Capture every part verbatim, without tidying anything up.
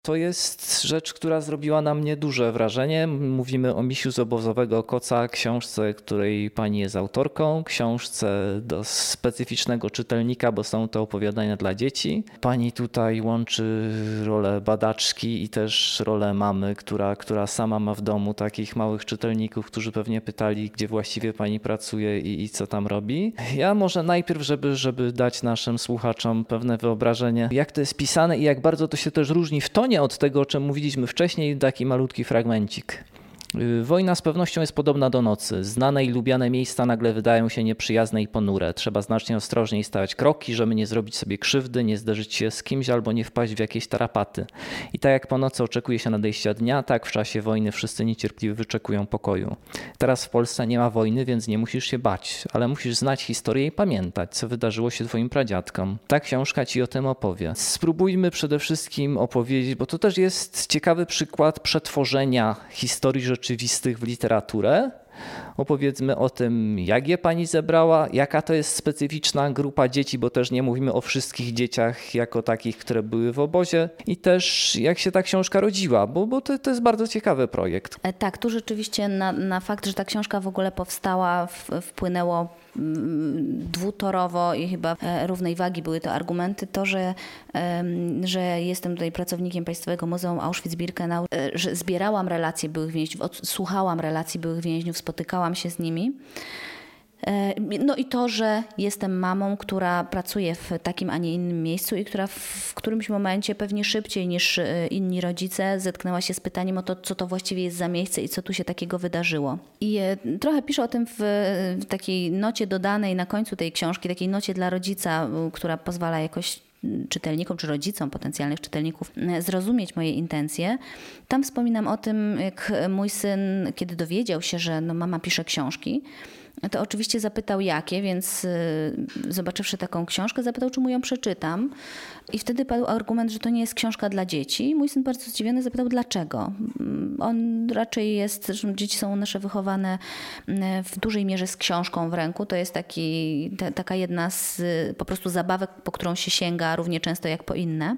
To jest rzecz, która zrobiła na mnie duże wrażenie. Mówimy o Misiu z obozowego koca, książce, której pani jest autorką, książce do specyficznego czytelnika, bo są to opowiadania dla dzieci. Pani tutaj łączy rolę badaczki i też rolę mamy, która, która sama ma w domu takich małych czytelników, którzy pewnie pytali, gdzie właściwie pani pracuje i, i co tam robi. Ja może najpierw, żeby, żeby dać naszym słuchaczom pewne wyobrażenie, jak to jest pisane i jak bardzo to się też różni w tonie od tego, o czym mówiliśmy wcześniej, taki malutki fragmencik. Wojna z pewnością jest podobna do nocy. Znane i lubiane miejsca nagle wydają się nieprzyjazne i ponure. Trzeba znacznie ostrożniej stawiać kroki, żeby nie zrobić sobie krzywdy, nie zderzyć się z kimś albo nie wpaść w jakieś tarapaty. I tak jak po nocy oczekuje się nadejścia dnia, tak w czasie wojny wszyscy niecierpliwie wyczekują pokoju. Teraz w Polsce nie ma wojny, więc nie musisz się bać, ale musisz znać historię i pamiętać, co wydarzyło się twoim pradziadkom. Ta książka ci o tym opowie. Spróbujmy przede wszystkim opowiedzieć, bo to też jest ciekawy przykład przetworzenia historii rzeczywistych rzeczywistych w literaturę. Opowiedzmy o tym, jak je pani zebrała, jaka to jest specyficzna grupa dzieci, bo też nie mówimy o wszystkich dzieciach jako takich, które były w obozie i też jak się ta książka rodziła, bo, bo to, to jest bardzo ciekawy projekt. Tak, tu rzeczywiście na, na fakt, że ta książka w ogóle powstała, w, wpłynęło dwutorowo i chyba równej wagi były to argumenty. To, że, że jestem tutaj pracownikiem Państwowego Muzeum Auschwitz-Birkenau, że zbierałam relacje byłych więźniów, słuchałam relacji byłych więźniów, spotykałam się z nimi. No i to, że jestem mamą, która pracuje w takim, a nie innym miejscu i która w którymś momencie pewnie szybciej niż inni rodzice zetknęła się z pytaniem o to, co to właściwie jest za miejsce i co tu się takiego wydarzyło. I trochę piszę o tym w takiej nocie dodanej na końcu tej książki, takiej nocie dla rodzica, która pozwala jakoś czytelnikom czy rodzicom potencjalnych czytelników zrozumieć moje intencje. Tam wspominam o tym, jak mój syn, kiedy dowiedział się, że no mama pisze książki, to oczywiście zapytał jakie, więc zobaczywszy taką książkę, zapytał, czy mu ją przeczytam. I wtedy padł argument, że to nie jest książka dla dzieci. Mój syn bardzo zdziwiony zapytał, dlaczego. On raczej jest, że dzieci są nasze wychowane w dużej mierze z książką w ręku. To jest taki, ta, taka jedna z po prostu zabawek, po którą się sięga równie często jak po inne.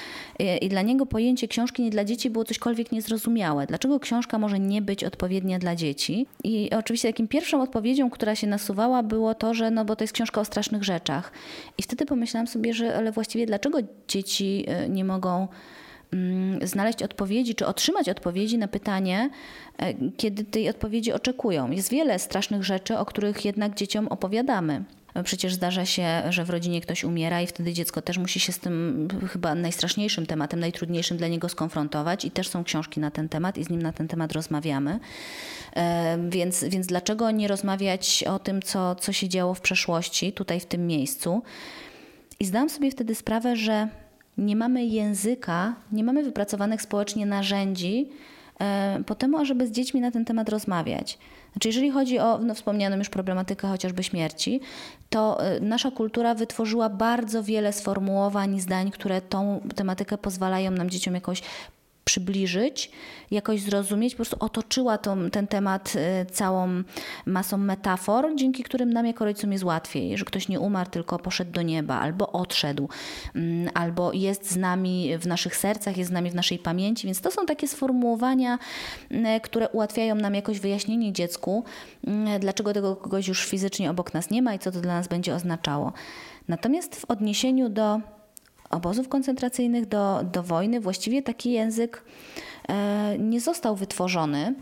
I dla niego pojęcie książki nie dla dzieci było cośkolwiek niezrozumiałe. Dlaczego książka może nie być odpowiednia dla dzieci? I oczywiście takim pierwszą odpowiedzią, która się nasuwała, było to, że no bo to jest książka o strasznych rzeczach. I wtedy pomyślałam sobie, że ale właściwie dlaczego dzieci nie mogą mm, znaleźć odpowiedzi, czy otrzymać odpowiedzi na pytanie, kiedy tej odpowiedzi oczekują. Jest wiele strasznych rzeczy, o których jednak dzieciom opowiadamy. Przecież zdarza się, że w rodzinie ktoś umiera i wtedy dziecko też musi się z tym chyba najstraszniejszym tematem, najtrudniejszym dla niego skonfrontować i też są książki na ten temat i z nim na ten temat rozmawiamy. Więc, więc dlaczego nie rozmawiać o tym, co, co się działo w przeszłości, tutaj w tym miejscu? I zdałam sobie wtedy sprawę, że nie mamy języka, nie mamy wypracowanych społecznie narzędzi po temu, ażeby z dziećmi na ten temat rozmawiać. Znaczy, jeżeli chodzi o no, wspomnianą już problematykę chociażby śmierci, to nasza kultura wytworzyła bardzo wiele sformułowań, zdań, które tą tematykę pozwalają nam dzieciom jakoś przybliżyć, jakoś zrozumieć, po prostu otoczyła tą, ten temat całą masą metafor, dzięki którym nam jako rodzicom jest łatwiej, że ktoś nie umarł, tylko poszedł do nieba, albo odszedł, albo jest z nami w naszych sercach, jest z nami w naszej pamięci, więc to są takie sformułowania, które ułatwiają nam jakoś wyjaśnienie dziecku, dlaczego tego kogoś już fizycznie obok nas nie ma i co to dla nas będzie oznaczało. Natomiast w odniesieniu do obozów koncentracyjnych, do, do wojny, właściwie taki język e, nie został wytworzony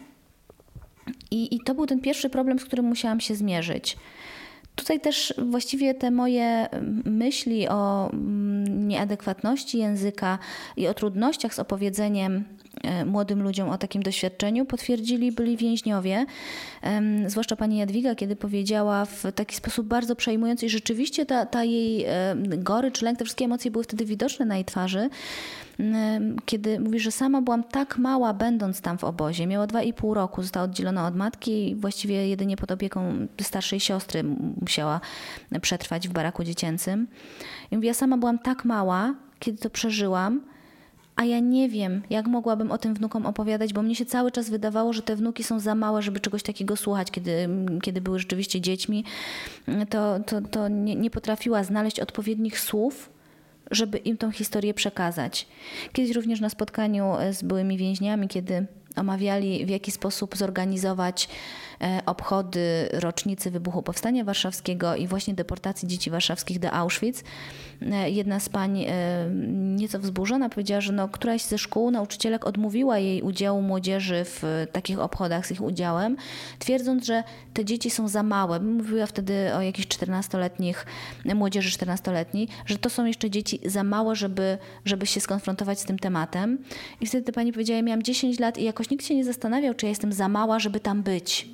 I, i to był ten pierwszy problem, z którym musiałam się zmierzyć. Tutaj też właściwie te moje myśli o nieadekwatności języka i o trudnościach z opowiedzeniem młodym ludziom o takim doświadczeniu potwierdzili byli więźniowie, zwłaszcza pani Jadwiga, kiedy powiedziała w taki sposób bardzo przejmujący i rzeczywiście ta, ta jej gorycz, lęk, te wszystkie emocje były wtedy widoczne na jej twarzy, kiedy mówi, że sama byłam tak mała, będąc tam w obozie. Miała dwa i pół roku, została oddzielona od matki i właściwie jedynie pod opieką starszej siostry musiała przetrwać w baraku dziecięcym. I mówi, ja sama byłam tak mała, kiedy to przeżyłam, a ja nie wiem, jak mogłabym o tym wnukom opowiadać, bo mnie się cały czas wydawało, że te wnuki są za małe, żeby czegoś takiego słuchać. Kiedy, kiedy były rzeczywiście dziećmi, to, to, to nie, nie potrafiła znaleźć odpowiednich słów, żeby im tą historię przekazać. Kiedyś również na spotkaniu z byłymi więźniami, kiedy omawiali, w jaki sposób zorganizować obchody rocznicy wybuchu Powstania Warszawskiego i właśnie deportacji dzieci warszawskich do Auschwitz. Jedna z pań nieco wzburzona powiedziała, że no, któraś ze szkół nauczycielek odmówiła jej udziału młodzieży w takich obchodach z ich udziałem, twierdząc, że te dzieci są za małe. Mówiła wtedy o jakichś czternastoletnich, młodzieży czternastoletniej, że to są jeszcze dzieci za małe, żeby, żeby się skonfrontować z tym tematem. I wtedy ta pani powiedziała, ja miałam dziesięć lat i jakoś nikt się nie zastanawiał, czy ja jestem za mała, żeby tam być.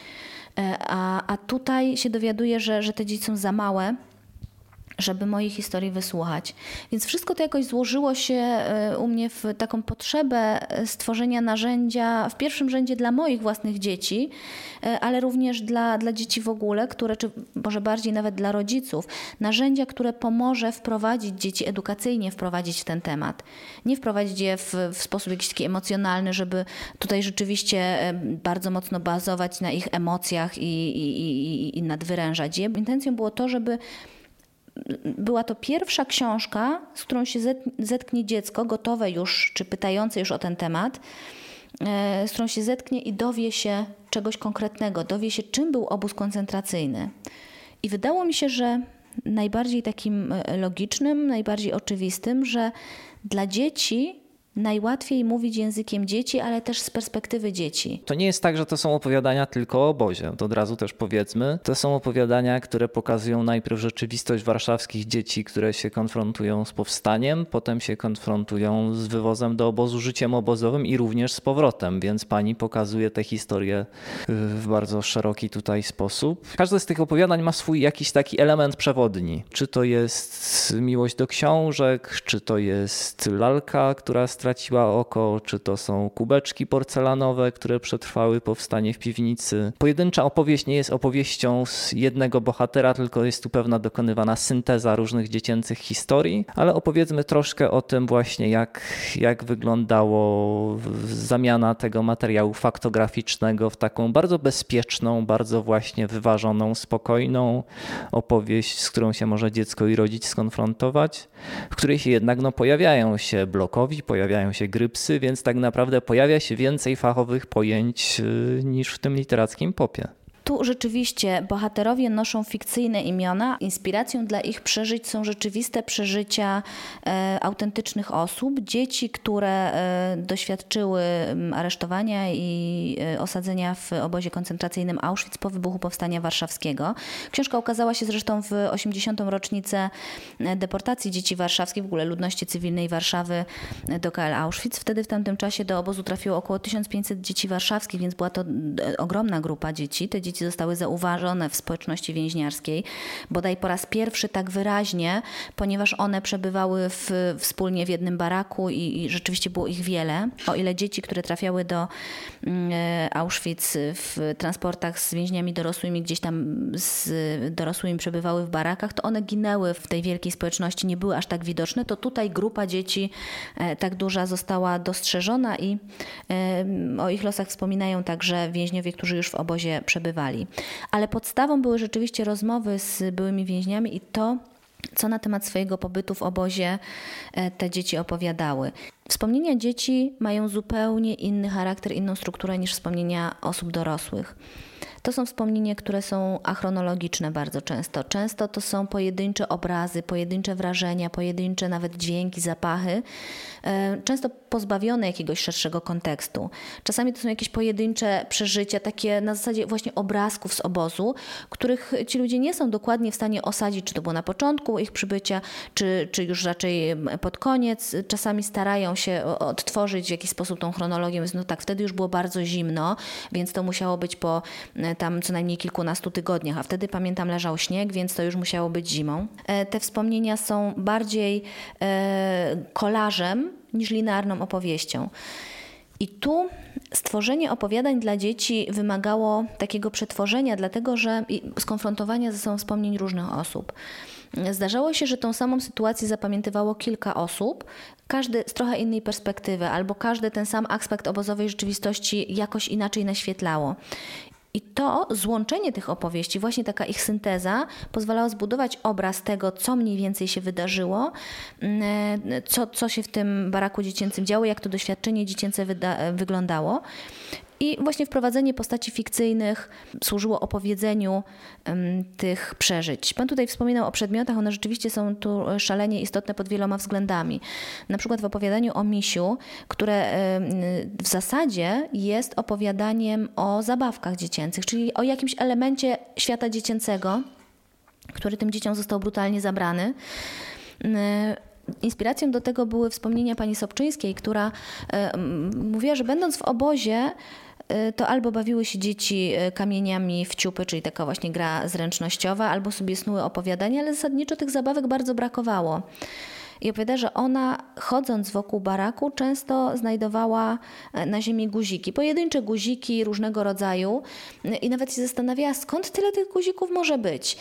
A, a tutaj się dowiaduję, że, że te dzieci są za małe, żeby mojej historii wysłuchać. Więc wszystko to jakoś złożyło się u mnie w taką potrzebę stworzenia narzędzia w pierwszym rzędzie dla moich własnych dzieci, ale również dla, dla dzieci w ogóle, które, czy może bardziej nawet dla rodziców, narzędzia, które pomoże wprowadzić dzieci edukacyjnie, wprowadzić w ten temat. Nie wprowadzić je w, w sposób jakiś taki emocjonalny, żeby tutaj rzeczywiście bardzo mocno bazować na ich emocjach i, i, i, i nadwyrężać je. Intencją było to, żeby była to pierwsza książka, z którą się zetknie dziecko, gotowe już, czy pytające już o ten temat, z którą się zetknie i dowie się czegoś konkretnego, dowie się, czym był obóz koncentracyjny. I wydało mi się, że najbardziej takim logicznym, najbardziej oczywistym, że dla dzieci najłatwiej mówić językiem dzieci, ale też z perspektywy dzieci. To nie jest tak, że to są opowiadania tylko o obozie. To od razu też powiedzmy. To są opowiadania, które pokazują najpierw rzeczywistość warszawskich dzieci, które się konfrontują z powstaniem, potem się konfrontują z wywozem do obozu, życiem obozowym i również z powrotem, więc pani pokazuje tę historię w bardzo szeroki tutaj sposób. Każde z tych opowiadań ma swój jakiś taki element przewodni. Czy to jest miłość do książek, czy to jest lalka, która straciła oko, czy to są kubeczki porcelanowe, które przetrwały powstanie w piwnicy. Pojedyncza opowieść nie jest opowieścią z jednego bohatera, tylko jest tu pewna dokonywana synteza różnych dziecięcych historii, ale opowiedzmy troszkę o tym właśnie, jak, jak wyglądało zamiana tego materiału faktograficznego w taką bardzo bezpieczną, bardzo właśnie wyważoną, spokojną opowieść, z którą się może dziecko i rodzic skonfrontować, w której się jednak no, pojawiają się blokowi, pojawiają się grypsy, więc tak naprawdę pojawia się więcej fachowych pojęć niż w tym literackim popie. Tu rzeczywiście bohaterowie noszą fikcyjne imiona. Inspiracją dla ich przeżyć są rzeczywiste przeżycia e, autentycznych osób. Dzieci, które e, doświadczyły aresztowania i e, osadzenia w obozie koncentracyjnym Auschwitz po wybuchu Powstania Warszawskiego. Książka ukazała się zresztą w osiemdziesiątą rocznicę deportacji dzieci warszawskich, w ogóle ludności cywilnej Warszawy do K L Auschwitz. Wtedy w tamtym czasie do obozu trafiło około tysiąc pięćset dzieci warszawskich, więc była to ogromna grupa dzieci. Te dzieci zostały zauważone w społeczności więźniarskiej, bodaj po raz pierwszy tak wyraźnie, ponieważ one przebywały w, wspólnie w jednym baraku i, i rzeczywiście było ich wiele. O ile dzieci, które trafiały do e, Auschwitz w transportach z więźniami dorosłymi, gdzieś tam z dorosłymi przebywały w barakach, to one ginęły w tej wielkiej społeczności, nie były aż tak widoczne, to tutaj grupa dzieci e, tak duża została dostrzeżona i e, o ich losach wspominają także więźniowie, którzy już w obozie przebywali. Ale podstawą były rzeczywiście rozmowy z byłymi więźniami i to, co na temat swojego pobytu w obozie te dzieci opowiadały. Wspomnienia dzieci mają zupełnie inny charakter, inną strukturę niż wspomnienia osób dorosłych. To są wspomnienia, które są achronologiczne bardzo często. Często to są pojedyncze obrazy, pojedyncze wrażenia, pojedyncze nawet dźwięki, zapachy, często pozbawione jakiegoś szerszego kontekstu. Czasami to są jakieś pojedyncze przeżycia, takie na zasadzie właśnie obrazków z obozu, których ci ludzie nie są dokładnie w stanie osadzić, czy to było na początku ich przybycia, czy, czy już raczej pod koniec. Czasami starają się odtworzyć w jakiś sposób tą chronologię. No tak, wtedy już było bardzo zimno, więc to musiało być po tam co najmniej kilkunastu tygodniach, a wtedy pamiętam leżał śnieg, więc to już musiało być zimą. Te wspomnienia są bardziej kolażem niż linearną opowieścią. I tu stworzenie opowiadań dla dzieci wymagało takiego przetworzenia, dlatego że skonfrontowania ze sobą wspomnień różnych osób. Zdarzało się, że tą samą sytuację zapamiętywało kilka osób, każdy z trochę innej perspektywy, albo każdy ten sam aspekt obozowej rzeczywistości jakoś inaczej naświetlało. I to złączenie tych opowieści, właśnie taka ich synteza, pozwalała zbudować obraz tego, co mniej więcej się wydarzyło, co, co się w tym baraku dziecięcym działo, jak to doświadczenie dziecięce wyda- wyglądało. I właśnie wprowadzenie postaci fikcyjnych służyło opowiedzeniu um, tych przeżyć. Pan tutaj wspominał o przedmiotach, one rzeczywiście są tu szalenie istotne pod wieloma względami. Na przykład w opowiadaniu o misiu, które um, w zasadzie jest opowiadaniem o zabawkach dziecięcych, czyli o jakimś elemencie świata dziecięcego, który tym dzieciom został brutalnie zabrany. Um, Inspiracją do tego były wspomnienia pani Sobczyńskiej, która um, mówiła, że będąc w obozie, to albo bawiły się dzieci kamieniami w ciupy, czyli taka właśnie gra zręcznościowa, albo sobie snuły opowiadania, ale zasadniczo tych zabawek bardzo brakowało. I opowiada, że ona chodząc wokół baraku często znajdowała na ziemi guziki, pojedyncze guziki różnego rodzaju i nawet się zastanawiała, skąd tyle tych guzików może być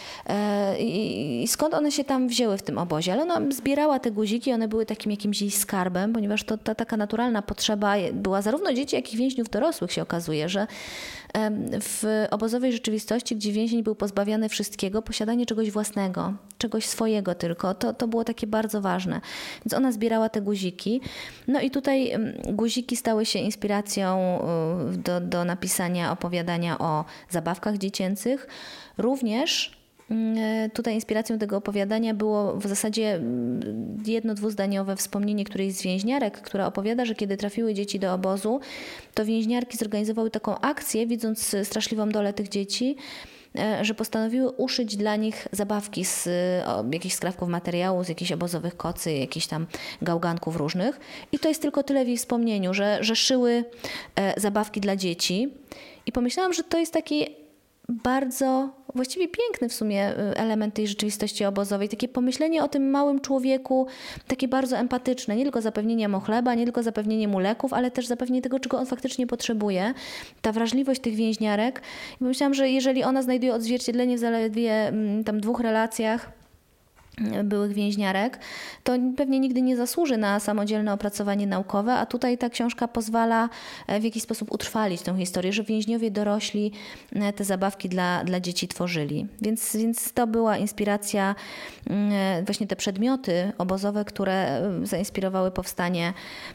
i skąd one się tam wzięły w tym obozie. Ale ona zbierała te guziki, one były takim jakimś jej skarbem, ponieważ to ta taka naturalna potrzeba była zarówno dzieci, jak i więźniów dorosłych, się okazuje, że w obozowej rzeczywistości, gdzie więzień był pozbawiany wszystkiego, posiadanie czegoś własnego, czegoś swojego tylko, to, to było takie bardzo ważne. Więc ona zbierała te guziki. No i tutaj guziki stały się inspiracją do, do napisania opowiadania o zabawkach dziecięcych. Również tutaj inspiracją tego opowiadania było w zasadzie jedno, dwuzdaniowe wspomnienie którejś z więźniarek, która opowiada, że kiedy trafiły dzieci do obozu, to więźniarki zorganizowały taką akcję, widząc straszliwą dolę tych dzieci, że postanowiły uszyć dla nich zabawki z o, jakichś skrawków materiału, z jakichś obozowych kocy, jakichś tam gałganków różnych. I to jest tylko tyle w jej wspomnieniu, że, że szyły e, zabawki dla dzieci. I pomyślałam, że to jest taki bardzo, właściwie piękny w sumie element tej rzeczywistości obozowej. Takie pomyślenie o tym małym człowieku, takie bardzo empatyczne. Nie tylko zapewnienie mu chleba, nie tylko zapewnienie mu leków, ale też zapewnienie tego, czego on faktycznie potrzebuje. Ta wrażliwość tych więźniarek. I pomyślałam, że jeżeli ona znajduje odzwierciedlenie w zaledwie tam dwóch relacjach byłych więźniarek, to pewnie nigdy nie zasłuży na samodzielne opracowanie naukowe, a tutaj ta książka pozwala w jakiś sposób utrwalić tę historię, że więźniowie dorośli te zabawki dla, dla dzieci tworzyli. Więc, więc to była inspiracja, właśnie te przedmioty obozowe, które zainspirowały powstanie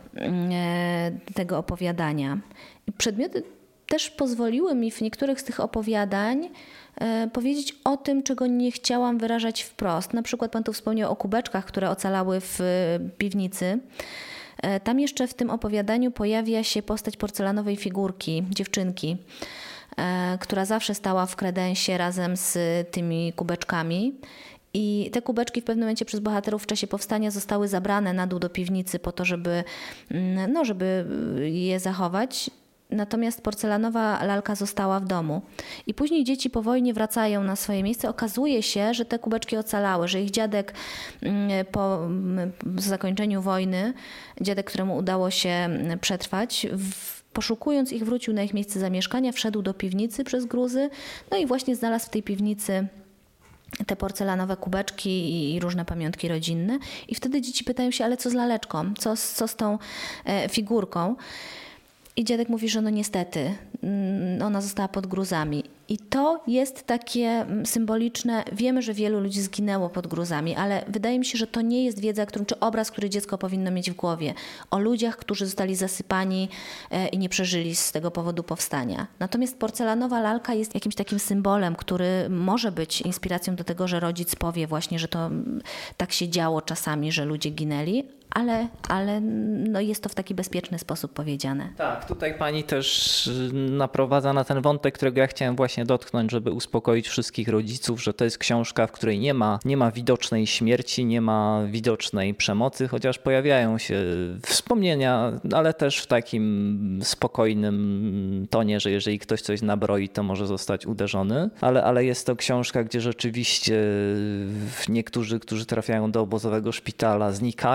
tego opowiadania. I przedmioty też pozwoliły mi w niektórych z tych opowiadań powiedzieć o tym, czego nie chciałam wyrażać wprost. Na przykład pan tu wspomniał o kubeczkach, które ocalały w piwnicy. Tam jeszcze w tym opowiadaniu pojawia się postać porcelanowej figurki, dziewczynki, która zawsze stała w kredensie razem z tymi kubeczkami. I te kubeczki w pewnym momencie przez bohaterów w czasie powstania zostały zabrane na dół do piwnicy po to, żeby, no, żeby je zachować. Natomiast porcelanowa lalka została w domu. I później dzieci po wojnie wracają na swoje miejsce. Okazuje się, że te kubeczki ocalały, że ich dziadek po zakończeniu wojny, dziadek, któremu udało się przetrwać, poszukując ich, wrócił na ich miejsce zamieszkania, wszedł do piwnicy przez gruzy, no i właśnie znalazł w tej piwnicy te porcelanowe kubeczki i różne pamiątki rodzinne. I wtedy dzieci pytają się, ale co z laleczką? Co, co z tą figurką? I dziadek mówi, że no niestety, ona została pod gruzami. I to jest takie symboliczne. Wiemy, że wielu ludzi zginęło pod gruzami, ale wydaje mi się, że to nie jest wiedza, którą, czy obraz, który dziecko powinno mieć w głowie. O ludziach, którzy zostali zasypani i nie przeżyli z tego powodu powstania. Natomiast porcelanowa lalka jest jakimś takim symbolem, który może być inspiracją do tego, że rodzic powie właśnie, że to tak się działo czasami, że ludzie ginęli, ale, ale no jest to w taki bezpieczny sposób powiedziane. Tak, tutaj pani też naprowadza na ten wątek, którego ja chciałem właśnie dotknąć, żeby uspokoić wszystkich rodziców, że to jest książka, w której nie ma, nie ma widocznej śmierci, nie ma widocznej przemocy, chociaż pojawiają się wspomnienia, ale też w takim spokojnym tonie, że jeżeli ktoś coś nabroi, to może zostać uderzony. Ale, ale jest to książka, gdzie rzeczywiście niektórzy, którzy trafiają do obozowego szpitala, znikają,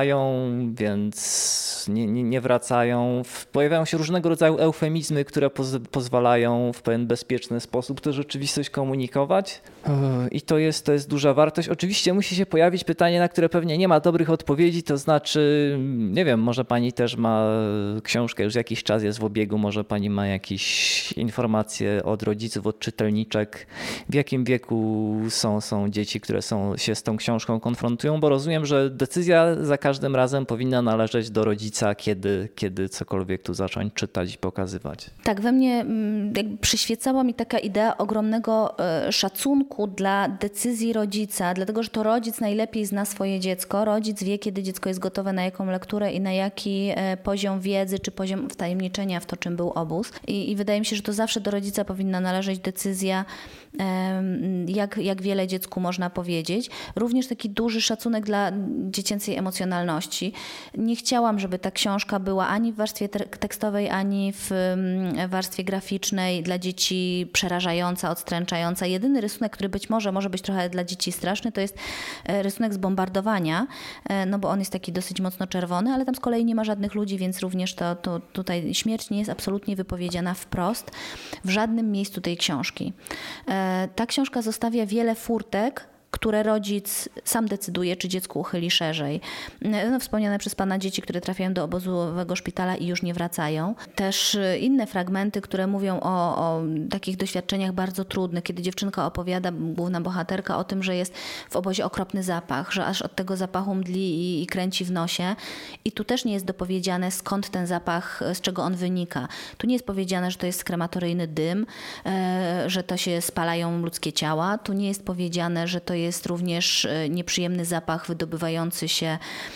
więc nie, nie, nie wracają. Pojawiają się różnego rodzaju eufemizmy, które poz, pozwalają w pewien bezpieczny sposób tę rzeczywistość komunikować. I to jest, to jest duża wartość. Oczywiście musi się pojawić pytanie, na które pewnie nie ma dobrych odpowiedzi, to znaczy, nie wiem, może pani też ma książkę, już jakiś czas jest w obiegu, może pani ma jakieś informacje od rodziców, od czytelniczek, w jakim wieku są, są dzieci, które są, się z tą książką konfrontują, bo rozumiem, że decyzja za każdym razem powinna należeć do rodzica, kiedy, kiedy cokolwiek tu zacząć czytać i pokazywać. Tak, we mnie jakby przyświecała mi taka idea ogromnego szacunku dla decyzji rodzica, dlatego że to rodzic najlepiej zna swoje dziecko. Rodzic wie, kiedy dziecko jest gotowe na jaką lekturę i na jaki poziom wiedzy czy poziom wtajemniczenia w to, czym był obóz. I, i wydaje mi się, że to zawsze do rodzica powinna należeć decyzja, jak, jak wiele dziecku można powiedzieć. Również taki duży szacunek dla dziecięcej emocjonalności. Nie chciałam, żeby ta książka była ani w warstwie tekstowej, ani w warstwie graficznej dla dzieci przerażająca, odstręczająca. Jedyny rysunek, który być może może być trochę dla dzieci straszny, to jest rysunek z bombardowania, no bo on jest taki dosyć mocno czerwony, ale tam z kolei nie ma żadnych ludzi, więc również to, to tutaj śmierć nie jest absolutnie wypowiedziana wprost w żadnym miejscu tej książki. Ta książka zostawia wiele furtek, które rodzic sam decyduje, czy dziecku uchyli szerzej. No, wspomniane przez pana dzieci, które trafiają do obozowego szpitala i już nie wracają. Też inne fragmenty, które mówią o, o takich doświadczeniach bardzo trudnych, kiedy dziewczynka opowiada, główna bohaterka, o tym, że jest w obozie okropny zapach, że aż od tego zapachu mdli i, i kręci w nosie. I tu też nie jest dopowiedziane, skąd ten zapach, z czego on wynika. Tu nie jest powiedziane, że to jest krematoryjny dym, e, że to się spalają ludzkie ciała. Tu nie jest powiedziane, że to jest również nieprzyjemny zapach wydobywający się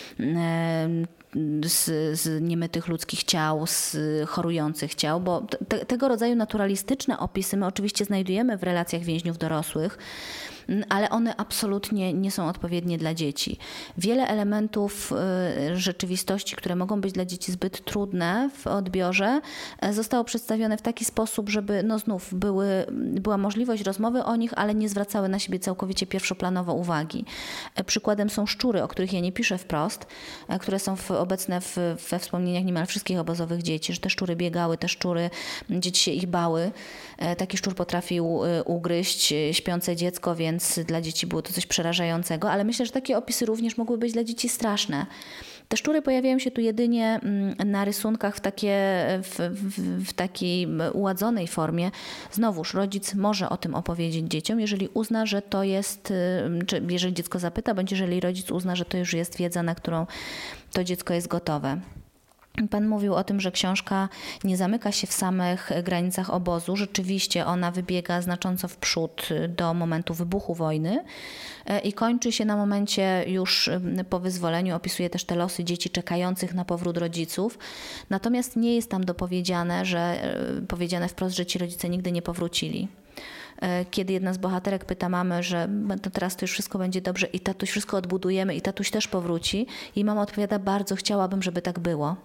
z, z niemytych ludzkich ciał, z chorujących ciał, bo te, tego rodzaju naturalistyczne opisy my oczywiście znajdujemy w relacjach więźniów dorosłych, ale one absolutnie nie są odpowiednie dla dzieci. Wiele elementów rzeczywistości, które mogą być dla dzieci zbyt trudne w odbiorze, zostało przedstawione w taki sposób, żeby no znów były, była możliwość rozmowy o nich, ale nie zwracały na siebie całkowicie pierwszoplanowo uwagi. Przykładem są szczury, o których ja nie piszę wprost, które są w, obecne w, we wspomnieniach niemal wszystkich obozowych dzieci, że te szczury biegały, te szczury, dzieci się ich bały. Taki szczur potrafił ugryźć śpiące dziecko, więc więc dla dzieci było to coś przerażającego, ale myślę, że takie opisy również mogły być dla dzieci straszne. Te szczury pojawiają się tu jedynie na rysunkach w, takie, w, w, w takiej uładzonej formie. Znowuż rodzic może o tym opowiedzieć dzieciom, jeżeli uzna, że to jest, czy jeżeli dziecko zapyta, bądź jeżeli rodzic uzna, że to już jest wiedza, na którą to dziecko jest gotowe. Pan mówił o tym, że książka nie zamyka się w samych granicach obozu. Rzeczywiście ona wybiega znacząco w przód do momentu wybuchu wojny i kończy się na momencie już po wyzwoleniu. Opisuje też te losy dzieci czekających na powrót rodziców. Natomiast nie jest tam dopowiedziane, że powiedziane wprost, że ci rodzice nigdy nie powrócili. Kiedy jedna z bohaterek pyta mamy, że to teraz to już wszystko będzie dobrze i tatuś wszystko odbudujemy i tatuś też powróci, i mama odpowiada: bardzo chciałabym, żeby tak było.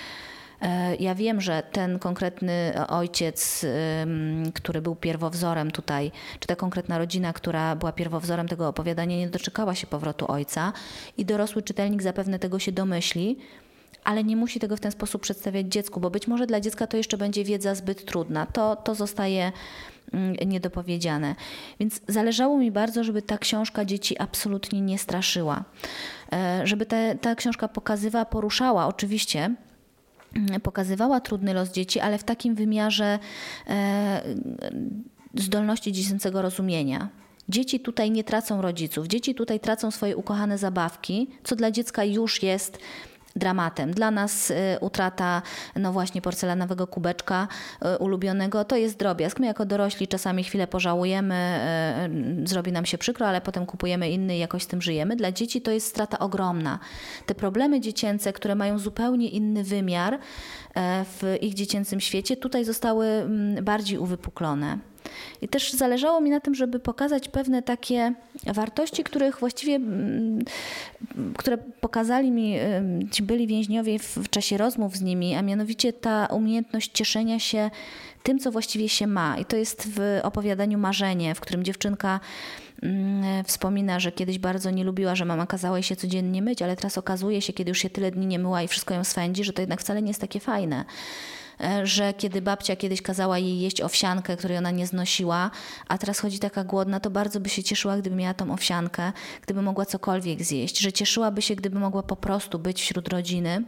Ja wiem, że ten konkretny ojciec, który był pierwowzorem tutaj, czy ta konkretna rodzina, która była pierwowzorem tego opowiadania, nie doczekała się powrotu ojca i dorosły czytelnik zapewne tego się domyśli, ale nie musi tego w ten sposób przedstawiać dziecku, bo być może dla dziecka to jeszcze będzie wiedza zbyt trudna. To, to zostaje niedopowiedziane. Więc zależało mi bardzo, żeby ta książka dzieci absolutnie nie straszyła. Żeby te, ta książka pokazywała, poruszała oczywiście, pokazywała trudny los dzieci, ale w takim wymiarze e, zdolności dziecięcego rozumienia. Dzieci tutaj nie tracą rodziców, dzieci tutaj tracą swoje ukochane zabawki, co dla dziecka już jest dramatem. Dla nas y, utrata, no właśnie, porcelanowego kubeczka y, ulubionego to jest drobiazg. My jako dorośli czasami chwilę pożałujemy, y, y, zrobi nam się przykro, ale potem kupujemy inny i jakoś z tym żyjemy. Dla dzieci to jest strata ogromna. Te problemy dziecięce, które mają zupełnie inny wymiar y, w ich dziecięcym świecie, tutaj zostały y, bardziej uwypuklone. I też zależało mi na tym, żeby pokazać pewne takie wartości, których właściwie, które pokazali mi ci byli więźniowie w czasie rozmów z nimi, a mianowicie ta umiejętność cieszenia się tym, co właściwie się ma. I to jest w opowiadaniu Marzenie, w którym dziewczynka wspomina, że kiedyś bardzo nie lubiła, że mama kazała jej się codziennie myć, ale teraz okazuje się, kiedy już się tyle dni nie myła i wszystko ją swędzi, że to jednak wcale nie jest takie fajne. Że kiedy babcia kiedyś kazała jej jeść owsiankę, której ona nie znosiła, a teraz chodzi taka głodna, to bardzo by się cieszyła, gdyby miała tą owsiankę, gdyby mogła cokolwiek zjeść, że cieszyłaby się, gdyby mogła po prostu być wśród rodziny,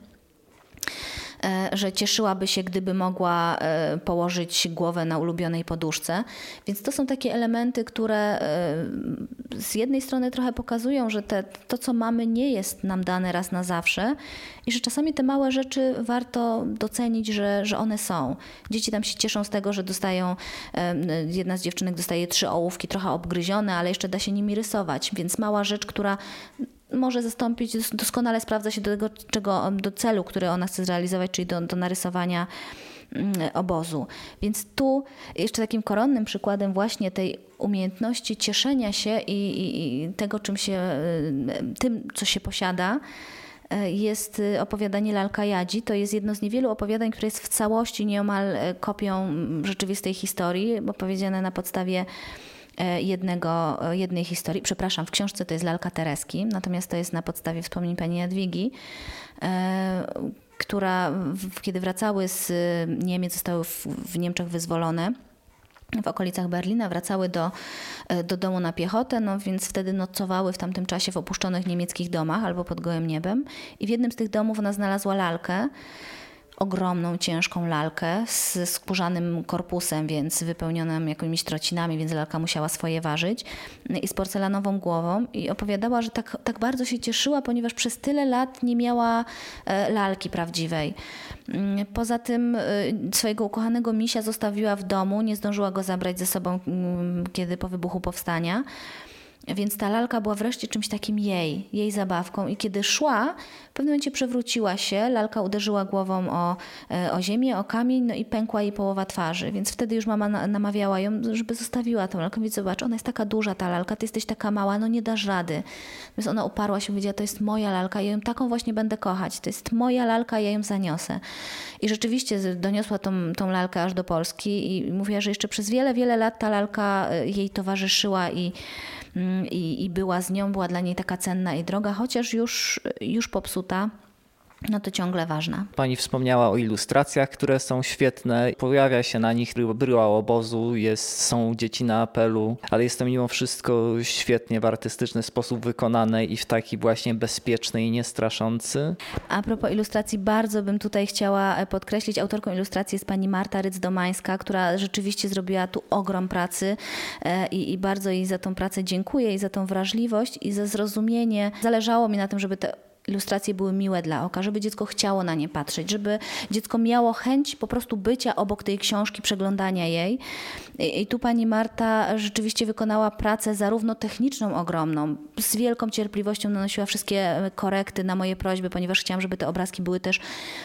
że cieszyłaby się, gdyby mogła położyć głowę na ulubionej poduszce. Więc to są takie elementy, które z jednej strony trochę pokazują, że te, to, co mamy, nie jest nam dane raz na zawsze i że czasami te małe rzeczy warto docenić, że, że one są. Dzieci tam się cieszą z tego, że dostają, jedna z dziewczynek dostaje trzy ołówki, trochę obgryzione, ale jeszcze da się nimi rysować. Więc mała rzecz, która może zastąpić, doskonale sprawdza się do tego, czego, do celu, który ona chce zrealizować, czyli do, do narysowania obozu. Więc tu jeszcze takim koronnym przykładem właśnie tej umiejętności cieszenia się i, i, i tego, czym się, tym, co się posiada, jest opowiadanie Lalka Jadzi. To jest jedno z niewielu opowiadań, które jest w całości nieomal kopią rzeczywistej historii, opowiedziane na podstawie jednego, jednej historii. Przepraszam, w książce to jest Lalka Tereski, natomiast to jest na podstawie wspomnień pani Jadwigi, która, kiedy wracały z Niemiec, zostały w, w Niemczech wyzwolone, w okolicach Berlina, wracały do, do domu na piechotę, no więc wtedy nocowały w tamtym czasie w opuszczonych niemieckich domach albo pod gołym niebem i w jednym z tych domów ona znalazła lalkę, ogromną, ciężką lalkę z skórzanym korpusem, więc wypełnioną jakimiś trocinami, więc lalka musiała swoje ważyć i z porcelanową głową i opowiadała, że tak, tak bardzo się cieszyła, ponieważ przez tyle lat nie miała lalki prawdziwej. Poza tym swojego ukochanego misia zostawiła w domu, nie zdążyła go zabrać ze sobą, kiedy po wybuchu powstania. Więc ta lalka była wreszcie czymś takim jej, jej zabawką i kiedy szła, w pewnym momencie przewróciła się, lalka uderzyła głową o, o ziemię, o kamień, no i pękła jej połowa twarzy, więc wtedy już mama namawiała ją, żeby zostawiła tą lalkę. Więc zobacz, ona jest taka duża ta lalka, ty jesteś taka mała, no nie dasz rady. Więc ona uparła się, powiedziała, to jest moja lalka, ja ją taką właśnie będę kochać, to jest moja lalka, ja ją zaniosę. I rzeczywiście doniosła tą, tą lalkę aż do Polski i mówiła, że jeszcze przez wiele, wiele lat ta lalka jej towarzyszyła i I, i była z nią, była dla niej taka cenna i droga, chociaż już, już popsuta, no to ciągle ważna. Pani wspomniała o ilustracjach, które są świetne. Pojawia się na nich bryła obozu, jest, są dzieci na apelu, ale jest to mimo wszystko świetnie w artystyczny sposób wykonane i w taki właśnie bezpieczny i niestraszący. A propos ilustracji, bardzo bym tutaj chciała podkreślić, autorką ilustracji jest pani Marta Rydz-Domańska, która rzeczywiście zrobiła tu ogrom pracy i, i bardzo jej za tą pracę dziękuję i za tą wrażliwość i za zrozumienie. Zależało mi na tym, żeby te ilustracje były miłe dla oka, żeby dziecko chciało na nie patrzeć, żeby dziecko miało chęć po prostu bycia obok tej książki, przeglądania jej. I, i tu pani Marta rzeczywiście wykonała pracę zarówno techniczną ogromną, z wielką cierpliwością nanosiła wszystkie korekty na moje prośby, ponieważ chciałam, żeby te obrazki były też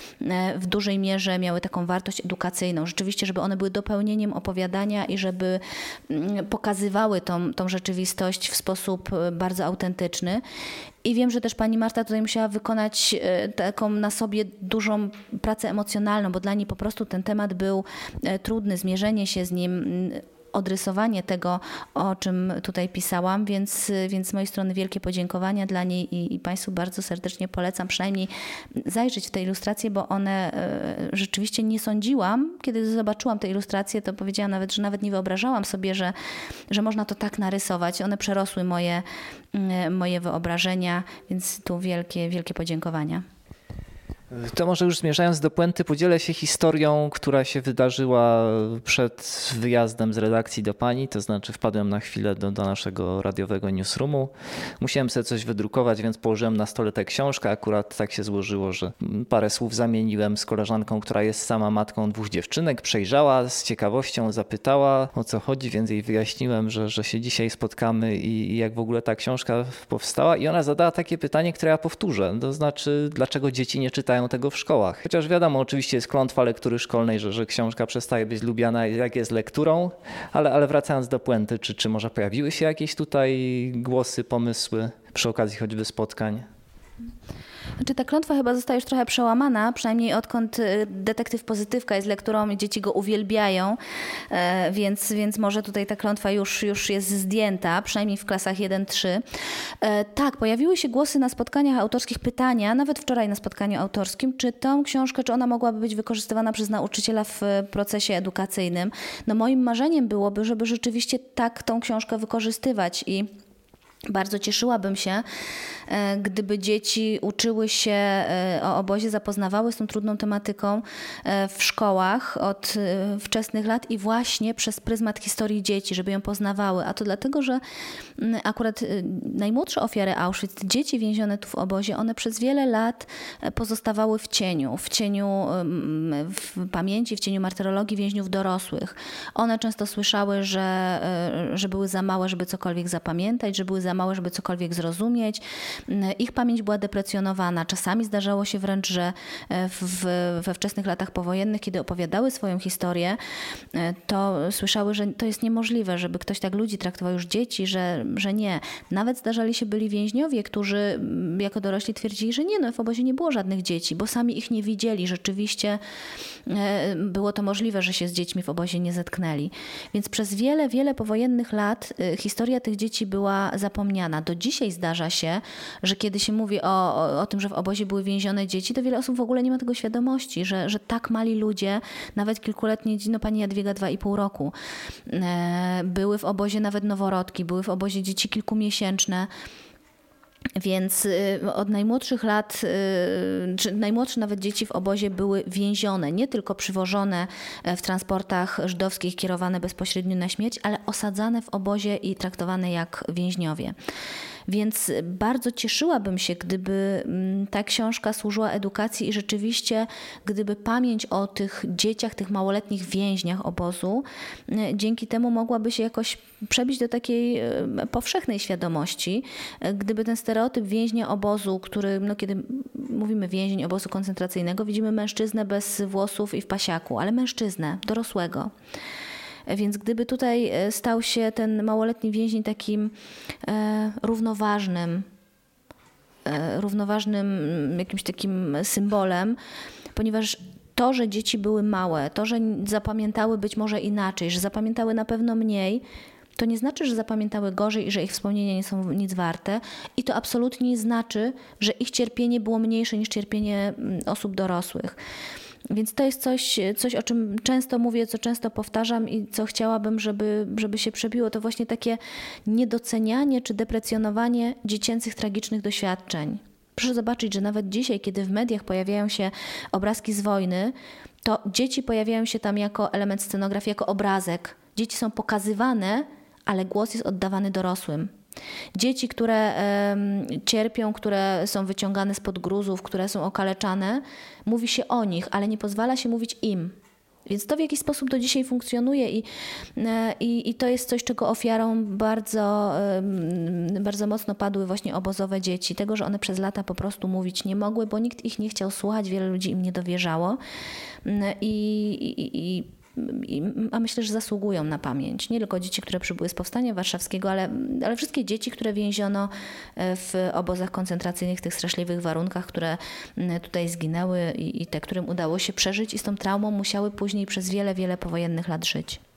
w dużej mierze, miały taką wartość edukacyjną. Rzeczywiście, żeby one były dopełnieniem opowiadania i żeby pokazywały tą, tą rzeczywistość w sposób bardzo autentyczny. I wiem, że też pani Marta tutaj musiała wykonać taką na sobie dużą pracę emocjonalną, bo dla niej po prostu ten temat był trudny, zmierzenie się z nim, odrysowanie tego, o czym tutaj pisałam, więc, więc z mojej strony wielkie podziękowania dla niej i, i Państwu bardzo serdecznie polecam przynajmniej zajrzeć w te ilustracje, bo one e, rzeczywiście nie sądziłam. Kiedy zobaczyłam te ilustracje, to powiedziałam nawet, że nawet nie wyobrażałam sobie, że, że można to tak narysować. One przerosły moje, e, moje wyobrażenia, więc tu wielkie, wielkie podziękowania. To może już zmierzając do puenty, podzielę się historią, która się wydarzyła przed wyjazdem z redakcji do pani, to znaczy wpadłem na chwilę do, do naszego radiowego newsroomu. Musiałem sobie coś wydrukować, więc położyłem na stole tę książkę. Akurat tak się złożyło, że parę słów zamieniłem z koleżanką, która jest sama matką dwóch dziewczynek. Przejrzała, z ciekawością zapytała, o co chodzi, więc jej wyjaśniłem, że, że się dzisiaj spotkamy i, i jak w ogóle ta książka powstała. I ona zadała takie pytanie, które ja powtórzę, to znaczy dlaczego dzieci nie czytają udzielają tego w szkołach. Chociaż wiadomo, oczywiście jest klątwa lektury szkolnej, że, że książka przestaje być lubiana, jak jest lekturą, ale, ale wracając do puenty, czy, czy może pojawiły się jakieś tutaj głosy, pomysły przy okazji choćby spotkań? Znaczy ta klątwa chyba została już trochę przełamana, przynajmniej odkąd Detektyw Pozytywka jest lekturą i dzieci go uwielbiają, więc, więc może tutaj ta klątwa już, już jest zdjęta, przynajmniej w klasach jeden trzy. Tak, pojawiły się głosy na spotkaniach autorskich, pytania, nawet wczoraj na spotkaniu autorskim, czy tą książkę, czy ona mogłaby być wykorzystywana przez nauczyciela w procesie edukacyjnym. No moim marzeniem byłoby, żeby rzeczywiście tak tą książkę wykorzystywać i bardzo cieszyłabym się, gdyby dzieci uczyły się o obozie, zapoznawały z tą trudną tematyką w szkołach od wczesnych lat i właśnie przez pryzmat historii dzieci, żeby ją poznawały. A to dlatego, że akurat najmłodsze ofiary Auschwitz, dzieci więzione tu w obozie, one przez wiele lat pozostawały w cieniu, w cieniu w pamięci, w cieniu martyrologii więźniów dorosłych. One często słyszały, że, że były za małe, żeby cokolwiek zapamiętać, że były za małe, żeby cokolwiek zrozumieć. Ich pamięć była deprecjonowana. Czasami zdarzało się wręcz, że w, we wczesnych latach powojennych, kiedy opowiadały swoją historię, to słyszały, że to jest niemożliwe, żeby ktoś tak ludzi traktował, już dzieci, że, że nie. Nawet zdarzali się byli więźniowie, którzy jako dorośli twierdzili, że nie, no w obozie nie było żadnych dzieci, bo sami ich nie widzieli. Rzeczywiście było to możliwe, że się z dziećmi w obozie nie zetknęli. Więc przez wiele, wiele powojennych lat historia tych dzieci była zapomniana. Do dzisiaj zdarza się, że kiedy się mówi o, o, o tym, że w obozie były więzione dzieci, to wiele osób w ogóle nie ma tego świadomości, że, że tak mali ludzie, nawet kilkuletnie, no pani Jadwiga dwa i pół roku, e, były w obozie nawet noworodki, były w obozie dzieci kilkumiesięczne. Więc od najmłodszych lat, czy najmłodsze nawet dzieci w obozie były więzione, nie tylko przywożone w transportach żydowskich, kierowane bezpośrednio na śmierć, ale osadzane w obozie i traktowane jak więźniowie. Więc bardzo cieszyłabym się, gdyby ta książka służyła edukacji i rzeczywiście gdyby pamięć o tych dzieciach, tych małoletnich więźniach obozu dzięki temu mogłaby się jakoś przebić do takiej powszechnej świadomości. Gdyby ten stereotyp więźnia obozu, który, no kiedy mówimy więzień obozu koncentracyjnego, widzimy mężczyznę bez włosów i w pasiaku, ale mężczyznę, dorosłego. Więc gdyby tutaj stał się ten małoletni więzień takim e, równoważnym, e, równoważnym jakimś takim symbolem, ponieważ to, że dzieci były małe, to, że zapamiętały być może inaczej, że zapamiętały na pewno mniej, to nie znaczy, że zapamiętały gorzej i że ich wspomnienia nie są nic warte. I to absolutnie nie znaczy, że ich cierpienie było mniejsze niż cierpienie osób dorosłych. Więc to jest coś, coś, o czym często mówię, co często powtarzam i co chciałabym, żeby, żeby się przebiło. To właśnie takie niedocenianie czy deprecjonowanie dziecięcych tragicznych doświadczeń. Proszę zobaczyć, że nawet dzisiaj, kiedy w mediach pojawiają się obrazki z wojny, to dzieci pojawiają się tam jako element scenografii, jako obrazek. Dzieci są pokazywane, ale głos jest oddawany dorosłym. Dzieci, które y, cierpią, które są wyciągane spod gruzów, które są okaleczane, mówi się o nich, ale nie pozwala się mówić im. Więc to w jakiś sposób do dzisiaj funkcjonuje i, i, i to jest coś, czego ofiarą bardzo, y, bardzo mocno padły właśnie obozowe dzieci. Tego, że one przez lata po prostu mówić nie mogły, bo nikt ich nie chciał słuchać, wiele ludzi im nie dowierzało. I, i, i A myślę, że zasługują na pamięć. Nie tylko dzieci, które przybyły z Powstania Warszawskiego, ale, ale wszystkie dzieci, które więziono w obozach koncentracyjnych, w tych straszliwych warunkach, które tutaj zginęły i, i te, którym udało się przeżyć i z tą traumą musiały później przez wiele, wiele powojennych lat żyć.